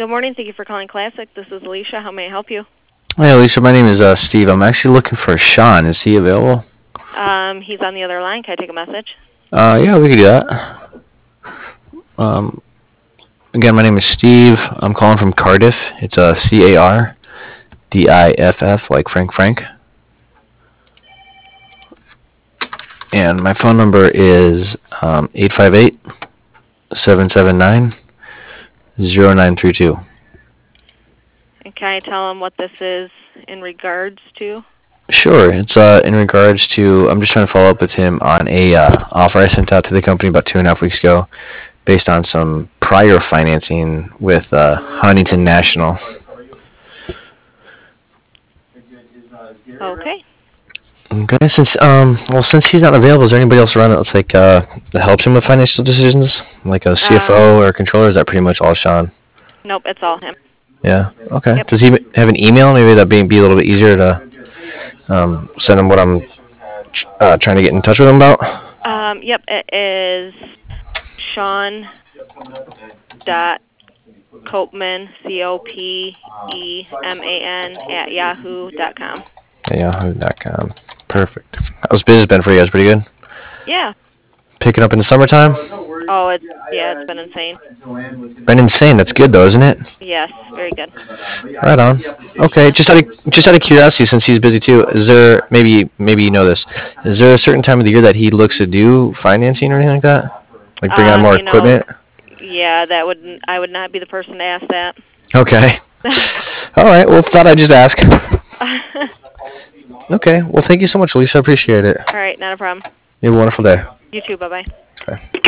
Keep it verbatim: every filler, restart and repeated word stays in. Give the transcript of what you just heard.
Good morning. Thank you for calling Classic. This is Alicia. How may I help you? Hey, Alicia. My name is uh, Steve. I'm actually looking for Sean. Is he available? Um, he's on the other line. Can I take a message? Uh, yeah, we could do that. Um, again, my name is Steve. I'm calling from Cardiff. It's uh, C A R D I F F, like Frank Frank. And my phone number is um, eight five eight, seven seven nine, zero nine three two. And can I tell him what this is in regards to? Sure. It's uh, in regards to, I'm just trying to follow up with him on a uh, offer I sent out to the company about two and a half weeks ago based on some prior financing with uh, Huntington National. Okay. Okay, since um, well, since he's not available, is there anybody else around that's like uh, that helps him with financial decisions, like a C F O Um, or a controller? Is that pretty much all Sean? nope, it's all him. Yeah. Okay. Yep. Does he have an email? Maybe that'd be, be a little bit easier to um, send him what I'm uh, trying to get in touch with him about. Um, yep, it is Sean dot Copeman, C O P E M A N, at yahoo dot com. At yahoo dot com. Perfect. How's business been for you guys? Pretty good? Yeah. Picking up in the summertime? Oh, it's, yeah, it's been insane. Been insane. That's good though, isn't it? Yes, very good. Right on. Okay, just out of just out of curiosity, since he's busy too, is there maybe maybe you know this? Is there a certain time of the year that he looks to do financing or anything like that? Like bring on Um, more you know, equipment? Yeah, that would I would not be the person to ask that. Okay. All right. Well, thought I'd just ask. Okay. Well, thank you so much, Alicia. I appreciate it. All right, not a problem. You have a wonderful day. You too. Bye bye. Bye.